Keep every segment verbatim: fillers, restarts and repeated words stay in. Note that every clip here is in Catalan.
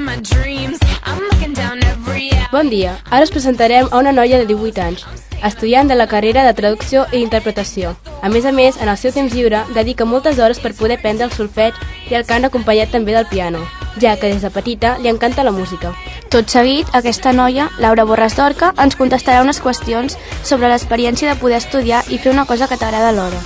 Bon dia, ara us presentarem a una noia de divuit anys, estudiant de la carrera de traducció i interpretació. A més a més, en el seu temps lliure, dedica moltes hores per poder aprendre el solfeig i el cant acompanyat també del piano, ja que des de petita li encanta la música. Tot seguit, aquesta noia, Laura Borràs Dorca, ens contestarà unes qüestions sobre l'experiència de poder estudiar i fer una cosa que t'agrada alhora.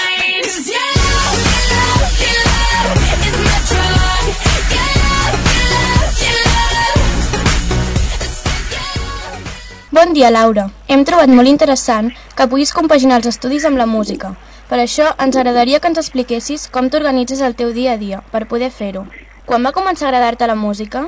Bon dia, Laura. Hem trobat molt interessant que puguis compaginar els estudis amb la música. Per això, ens agradaria que ens expliquessis com t'organitzes el teu dia a dia per poder fer-ho. Quan va començar a agradar-te la música?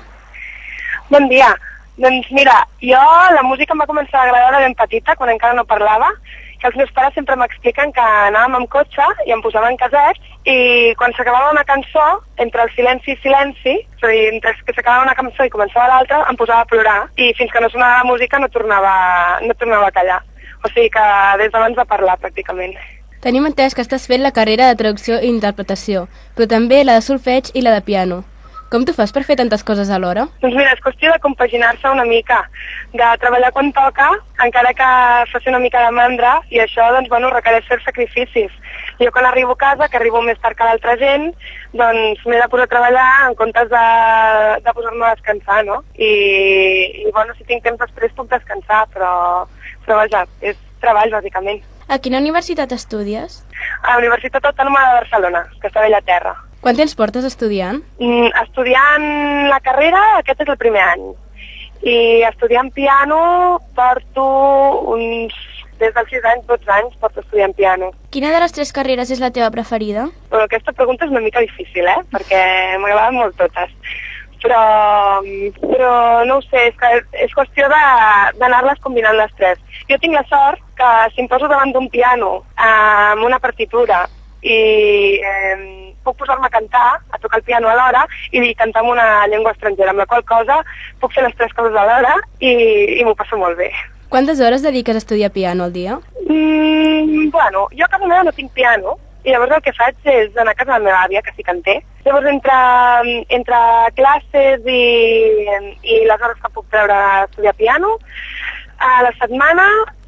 Bon dia. Doncs mira, jo la música em va començar a agradar de ben petita, quan encara no parlava, que els meus pares sempre m'expliquen que anàvem amb cotxe i em posaven casets i quan s'acabava una cançó, entre el silenci i silenci, és a dir, entre que s'acabava una cançó i començava l'altra, em posava a plorar i fins que no sonava la música no tornava, no tornava a callar. O sigui que des d'abans de parlar, pràcticament. Tenim entès que estàs fent la carrera de traducció i interpretació, però també la de solfeig i la de piano. Com t'ho fas per fer tantes coses alhora? Doncs mira, és qüestió de compaginar-se una mica, de treballar quan toca, encara que faci una mica de mandra, i això, doncs, bueno, requereix fer sacrificis. Jo quan arribo a casa, que arribo més tard que l'altra gent, doncs m'he de posar a treballar en comptes de, de posar-me a descansar, no? I, i, bueno, si tinc temps després puc descansar, però, però vaja, és treball, bàsicament. A quina universitat estudies? A la Universitat Autònoma de Barcelona, que està a Bellaterra. Quant temps portes estudiant? Mm, estudiant la carrera, aquest és el primer any. I estudiant piano porto uns... des dels sis anys, dotze anys, porto estudiant piano. Quina de les tres carreres és la teva preferida? Bueno, aquesta pregunta és una mica difícil, eh? Perquè m'agraden molt totes. Però, però no ho sé, és, que és qüestió d'anar-les combinant les tres. Jo tinc la sort que si em poso davant d'un piano amb una partitura i eh, puc posar-me a cantar, a tocar el piano alhora i cantar en una llengua estrangera, amb la qual cosa puc fer les tres coses alhora i, i m'ho passo molt bé. Quantes hores dediques a estudiar piano al dia? Mm, bueno, jo a casa meva no tinc piano i llavors el que faig és anar a casa de la meva àvia, que sí que en té. Llavors entre, entre classes i, i les hores que puc treure a estudiar piano, a la setmana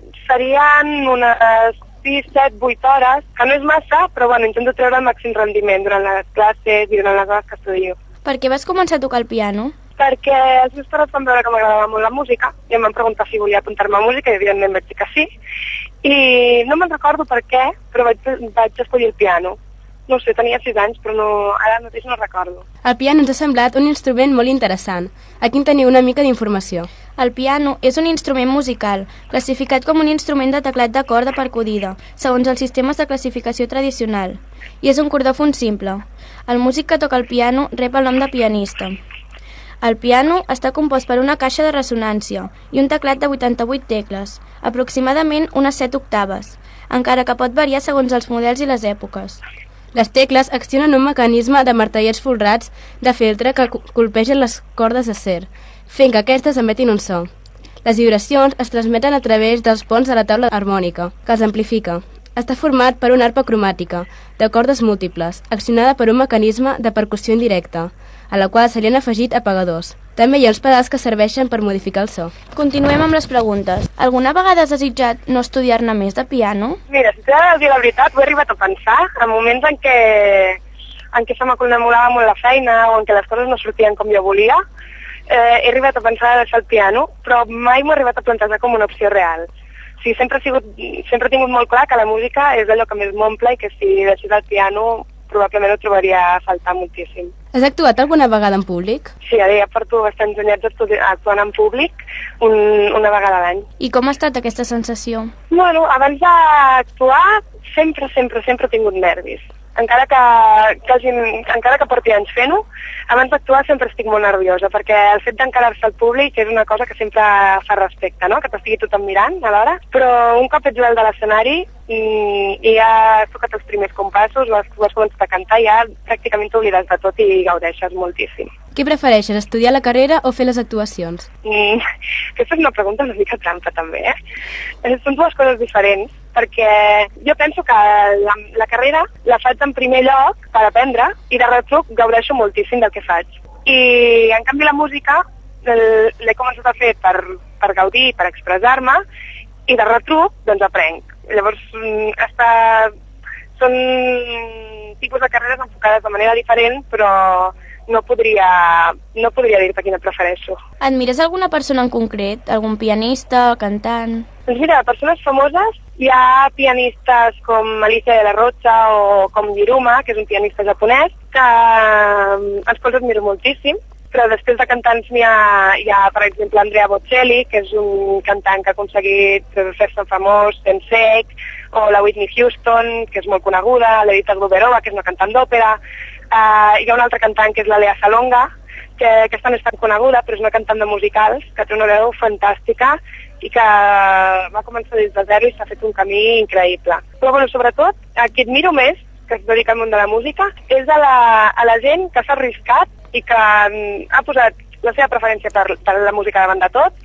serien unes sis, set, vuit hores, que no és massa, però bueno, intento treure el màxim rendiment durant les classes i durant les hores que estudio. Per què vas començar a tocar el piano? Perquè els meus pares van veure que m'agradava molt la música i em van preguntar si volia apuntar-me a música i evidentment vaig dir que sí. I no me'n recordo per què, però vaig, vaig escollir el piano. No sé, tenia sis anys, però no, ara mateix no recordo. El piano ens ha semblat un instrument molt interessant. Aquí en teniu una mica d'informació. El piano és un instrument musical, classificat com un instrument de teclat de corda percudida, segons els sistemes de classificació tradicional, i és un cordòfon simple. El músic que toca el piano rep el nom de pianista. El piano està compost per una caixa de ressonància i un teclat de vuitanta-vuit tecles, aproximadament unes set octaves, encara que pot variar segons els models i les èpoques. Les tecles accionen un mecanisme de martellets folrats de feltre que colpegen les cordes d'acer, fent que aquestes emetin un so. Les vibracions es transmeten a través dels ponts de la taula harmònica, que els amplifica. Està format per una arpa cromàtica, de cordes múltiples, accionada per un mecanisme de percussió indirecta, a la qual se li han afegit apagadors. També hi ha els pedals que serveixen per modificar el so. Continuem amb les preguntes. Alguna vegada has desitjat no estudiar-ne més de piano? Mira, si t'he de dir la veritat, ho he arribat a pensar en moments en què, en què se m'acumulava molt la feina o en què les coses no sortien com jo volia. Eh, he arribat a pensar de deixar el piano, però mai m'ho he arribat a plantejar com una opció real. O sigui, sempre, he sigut, sempre he tingut molt clar que la música és allò que més m'omple i que si deixés el piano probablement ho trobaria a faltar moltíssim. Has actuat alguna vegada en públic? Sí, ara ja porto bastants anyats actuant en públic, un, una vegada a l'any. I com ha estat aquesta sensació? Bueno, abans d'actuar sempre, sempre, sempre he tingut nervis. Encara que, que, hagi, encara que porti anys fent-ho, abans d'actuar sempre estic molt nerviosa, perquè el fet d'encarar-se al públic és una cosa que sempre fa respecte, no? Que t'estigui tothom mirant alhora, però un cop ets dalt de l'escenari i, i ja has tocat els primers compassos, o has, has començat a cantar, ja pràcticament t'oblides de tot i gaudeixes moltíssim. Què prefereixes, estudiar la carrera o fer les actuacions? Mm, aquesta és una pregunta una mica trampa, també, eh? Són dues coses diferents, perquè jo penso que la, la carrera la faig en primer lloc per aprendre i de retruc gaudeixo moltíssim del que faig. I en canvi la música l'he començat a fer per, per gaudir, per expressar-me, i de retruc doncs aprenc. Llavors està, són tipus de carreres enfocades de manera diferent, però no podria, no podria dir-te quina prefereixo. Admires alguna persona en concret? Algun pianista, cantant? Doncs mira, de persones famoses hi ha pianistes com Alicia de la Rocha o com Yiruma, que és un pianista japonès, que els quals admiro moltíssim, però després de cantants hi ha, hi ha, per exemple, Andrea Bocelli, que és un cantant que ha aconseguit fer-se famós, ben sec, o la Whitney Houston, que és molt coneguda, l'Edita Gruberova, que és una cantant d'òpera. Uh, hi ha una altra cantant que és la Lea Salonga, que aquesta no és tan coneguda, però és una cantant de musicals, que té una veu fantàstica i que va començar des de zero i s'ha fet un camí increïble. Però, bueno, sobretot, a qui admiro més, que es dedica al món de la música, és a la, a la gent que s'ha arriscat i que um, ha posat la seva preferència per, per la música davant de tot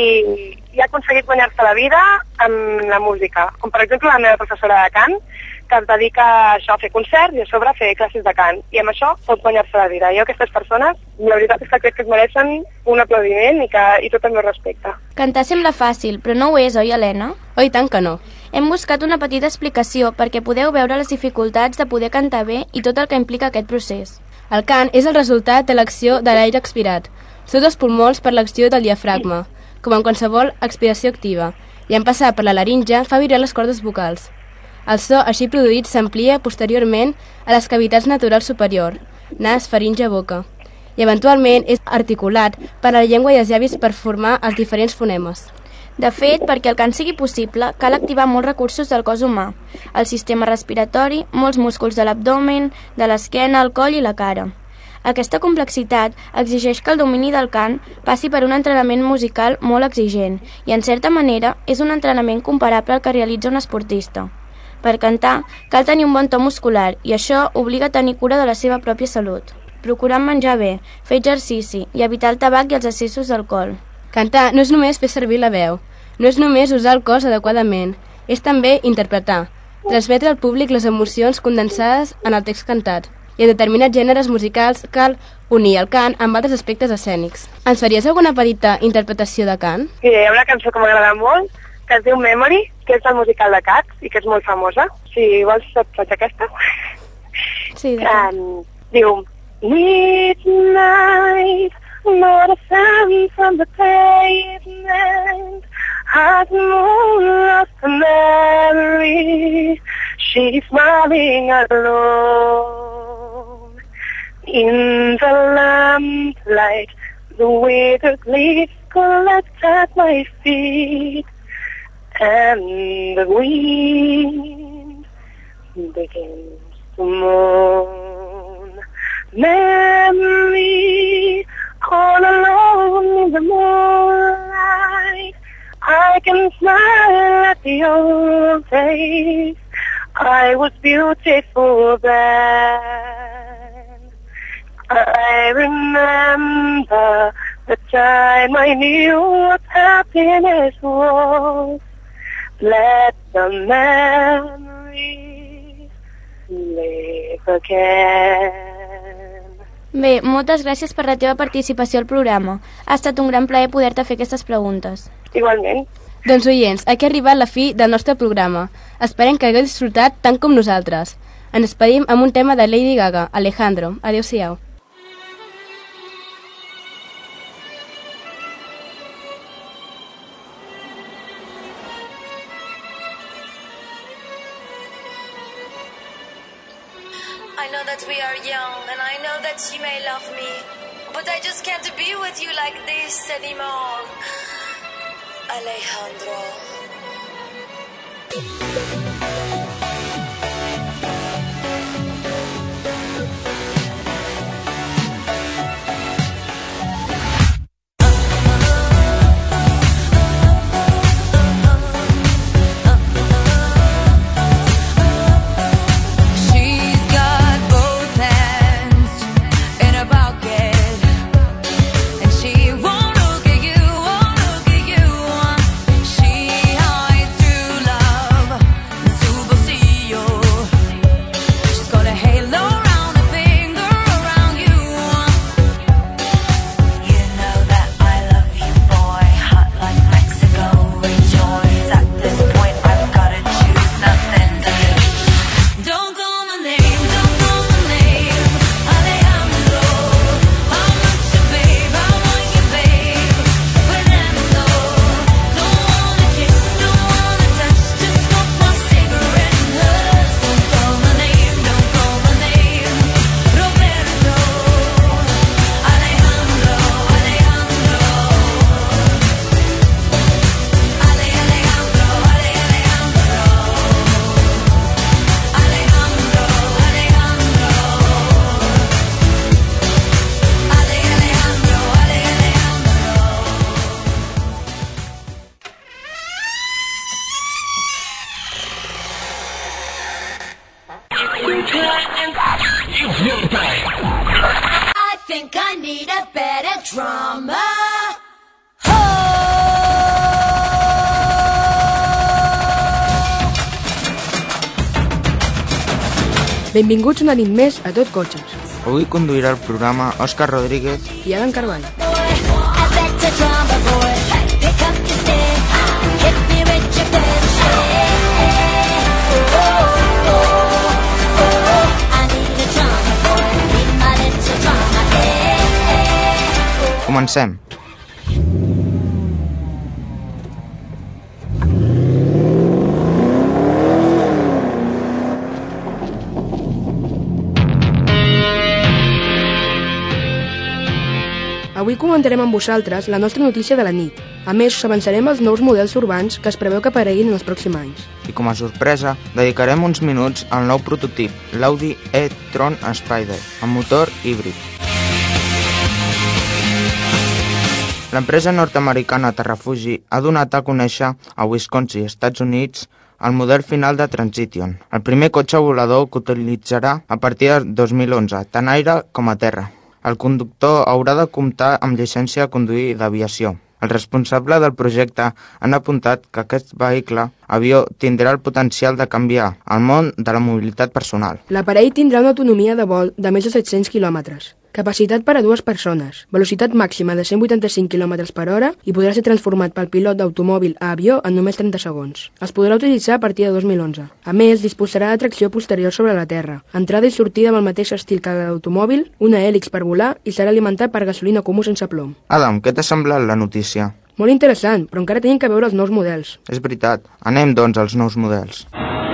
i, i ha aconseguit guanyar-se la vida amb la música. Com, per exemple, la meva professora de cant, que es dedica a això, a fer concerts i a sobre a fer classes de cant. I amb això pot guanyar-se la vida. Jo aquestes persones, la veritat és que crec que es mereixen un aplaudiment i, que, i tot el meu respecte. Cantar sembla fàcil, però no ho és, oi, Helena? Oi, tant que no. Hem buscat una petita explicació perquè podeu veure les dificultats de poder cantar bé i tot el que implica aquest procés. El cant és el resultat de l'acció de l'aire expirat, sota els pulmons per l'acció del diafragma, com en qualsevol expiració activa, i en passar per la laringe fa vibrar les cordes vocals. El so així produït s'amplia posteriorment a les cavitats naturals superior, nas, faringe, boca, i eventualment és articulat per a la llengua i els llavis per formar els diferents fonemes. De fet, perquè el cant sigui possible, cal activar molts recursos del cos humà, el sistema respiratori, molts músculs de l'abdomen, de l'esquena, el coll i la cara. Aquesta complexitat exigeix que el domini del cant passi per un entrenament musical molt exigent i, en certa manera, és un entrenament comparable al que realitza un esportista. Per cantar, cal tenir un bon to muscular i això obliga a tenir cura de la seva pròpia salut, procurant menjar bé, fer exercici i evitar el tabac i els excessos d'alcohol. Cantar no és només fer servir la veu, no és només usar el cos adequadament, és també interpretar, transmetre al públic les emocions condensades en el text cantat. I en determinats gèneres musicals cal unir el cant amb altres aspectes escènics. Ens faries alguna petita interpretació de cant? Sí, hi ha una cançó que m'agrada molt, que es diu Memory, que és el musical de Cats i que és molt famosa. Si vols, et faig aquesta. Sí, um, diu Midnight, not a sound from the pavement, has moon lost her memory, she's smiling alone. In the lamplight, the withered leaves collect at my feet, and the wind begins to moan. Memory, all alone in the moonlight, I can smile at the old days. I was beautiful then. I remember the time I knew what happiness was. Let the memories live again. Bé, moltes gràcies per la teva participació al programa. Ha estat un gran plaer poder-te fer aquestes preguntes. Igualment. Doncs oients, aquí ha arribat la fi del nostre programa. Esperem que hagueu disfrutat tant com nosaltres. Ens despedim amb un tema de Lady Gaga, Alejandro. Adéu-siau. I know that we are young and I know that you may love me, but I just can't be with you like this anymore. Alejandro. She hides true love bad at drama. Benvinguts una nit més a Tot Cotxes. Avui conduirà el programa Òscar Rodríguez i Adam Carvall. Comencem. Avui comentarem amb vosaltres la nostra notícia de la nit. A més, us avançarem els nous models urbans que es preveu que apareguin en els pròxims anys. I com a sorpresa, dedicarem uns minuts al nou prototip, l'Audi e-tron Spider, amb motor híbrid. L'empresa nord-americana Terrafugi ha donat a conèixer a Wisconsin, Estats Units, el model final de Transition, el primer cotxe volador que utilitzarà a partir de dos mil onze, tant aire com a terra. El conductor haurà de comptar amb llicència a conduir d'aviació. El responsable del projecte han apuntat que aquest vehicle avió tindrà el potencial de canviar el món de la mobilitat personal. L'aparell tindrà una autonomia de vol de més de set-cents quilòmetres, capacitat per a dues persones, velocitat màxima de cent vuitanta-cinc quilòmetres per hora i podrà ser transformat pel pilot d'automòbil a avió en només trenta segons. Es podrà utilitzar a partir de dos mil onze. A més, disposarà de tracció posterior sobre la terra, entrada i sortida amb el mateix estil que l'automòbil, una hèlix per volar i serà alimentat per gasolina comú sense plom. Adam, què t'ha semblat la notícia? Molt interessant, però encara tenim que veure els nous models. És veritat. Anem, doncs, als nous models.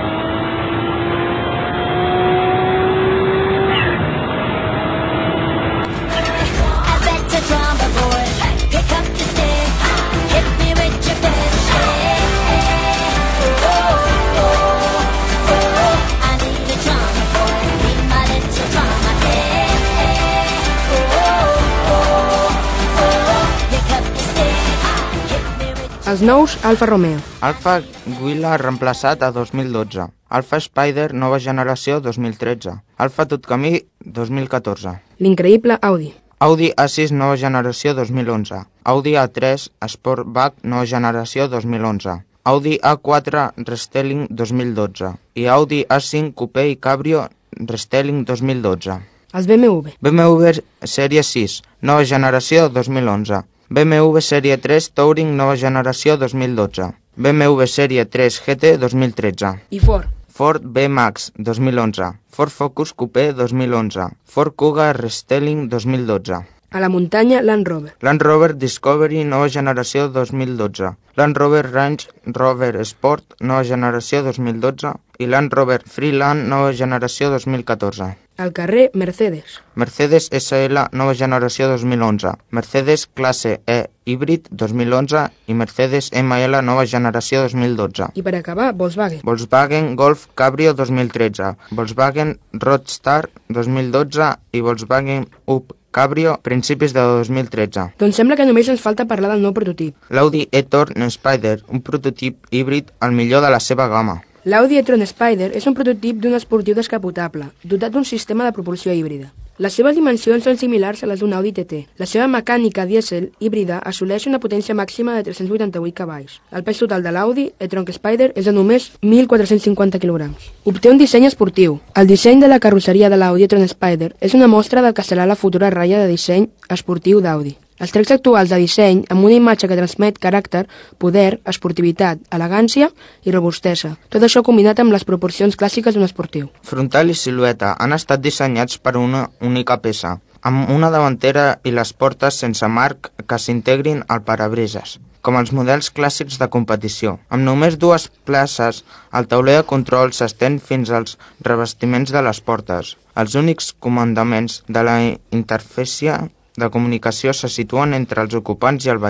Els nous Alfa Romeo. Alfa Giulia ha reemplaçat a dos mil dotze. Alfa Spider nova generació dos mil tretze. Alfa Tutcamí dos mil catorze. L'increïble Audi. Audi A sis nova generació dos mil onze. Audi A tres Sportback nova generació dos mil onze. Audi A quatre Restyling dos mil dotze. I Audi A cinc Coupé i Cabrio Restyling dos mil dotze. Els B M W. B M W Sèrie sis nova generació dos mil onze. B M W Sèrie tres Touring nova generació dos mil dotze. B M W Sèrie tres G T dos mil tretze. I Ford. Ford B-Max dos mil onze. Ford Focus Coupé dos mil onze. Ford Kuga Restyling dos mil dotze. A la muntanya, Land Rover. Land Rover Discovery nova generació dos mil dotze. Land Rover Range Rover Sport nova generació dos mil dotze. I Land Rover Freeland nova generació dos mil catorze. Al carrer, Mercedes. Mercedes S L nova generació dos mil onze. Mercedes classe E híbrid dos mil onze i Mercedes M L nova generació dos mil dotze. I per acabar, Volkswagen. Volkswagen Golf Cabrio dos mil tretze. Volkswagen Roadster dos mil dotze i Volkswagen Up Cabrio principis de dos mil tretze. Doncs sembla que només ens falta parlar del nou prototip. L'Audi e-tron Spider, un prototip híbrid al millor de la seva gamma. L'Audi e-tron Spider és un prototip d'un esportiu descapotable, dotat d'un sistema de propulsió híbrida. Les seves dimensions són similars a les d'un Audi T T. La seva mecànica dièsel híbrida assoleix una potència màxima de tres-cents vuitanta-vuit cavalls. El pes total de l'Audi e-tron Spider és de només mil quatre-cents cinquanta quilograms. Obté un disseny esportiu. El disseny de la carrosseria de l'Audi e-tron Spider és una mostra del que serà la futura ratlla de disseny esportiu d'Audi. Els trets actuals de disseny amb una imatge que transmet caràcter, poder, esportivitat, elegància i robustesa. Tot això combinat amb les proporcions clàssiques d'un esportiu. Frontal i silueta han estat dissenyats per una única peça, amb una davantera i les portes sense marc que s'integrin al parabrises, com els models clàssics de competició. Amb només dues places, el tauler de control s'estén fins als revestiments de les portes. Els únics comandaments de la interfície de comunicació se situen entre els ocupants i el vehicle.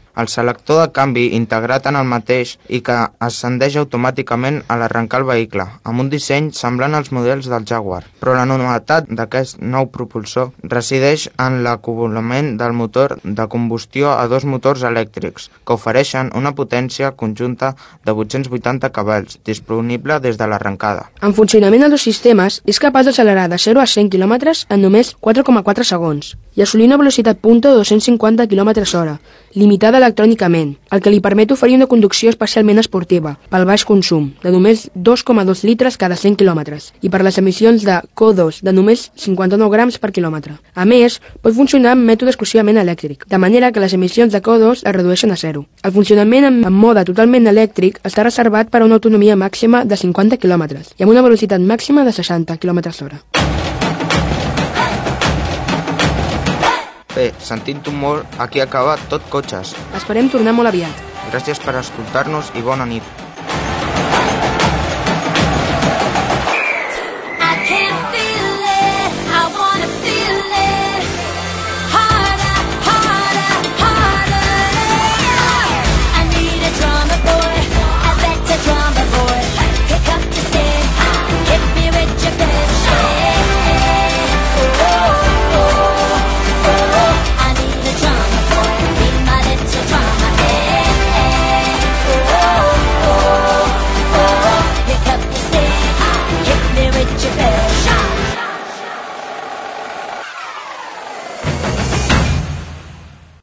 El selector de canvi integrat en el mateix i que ascendeix automàticament a l'arrencar el vehicle, amb un disseny semblant als models del Jaguar. Però la novetat d'aquest nou propulsor resideix en l'acoblament del motor de combustió a dos motors elèctrics, que ofereixen una potència conjunta de vuit-cents vuitanta cavalls, disponible des de l'arrencada. En funcionament dels dos sistemes, és capaç d'accelerar de zero a cent quilòmetres en només quatre coma quatre segons i assolir una velocitat punta de dos-cents cinquanta quilòmetres hora, limitada electrònicament, el que li permet oferir una conducció especialment esportiva, pel baix consum, de només dos coma dos litres cada cent quilòmetres, i per les emissions de C O dos de només cinquanta-nou grams per quilòmetre. A més, pot funcionar amb mètode exclusivament elèctric, de manera que les emissions de C O dos es redueixen a zero. El funcionament en, en mode totalment elèctric està reservat per a una autonomia màxima de cinquanta quilòmetres i amb una velocitat màxima de seixanta quilòmetres hora. Bé, sentint humor, aquí acaba Tot Cotxes. Esperem tornar molt aviat. Gràcies per escoltar-nos i bona nit.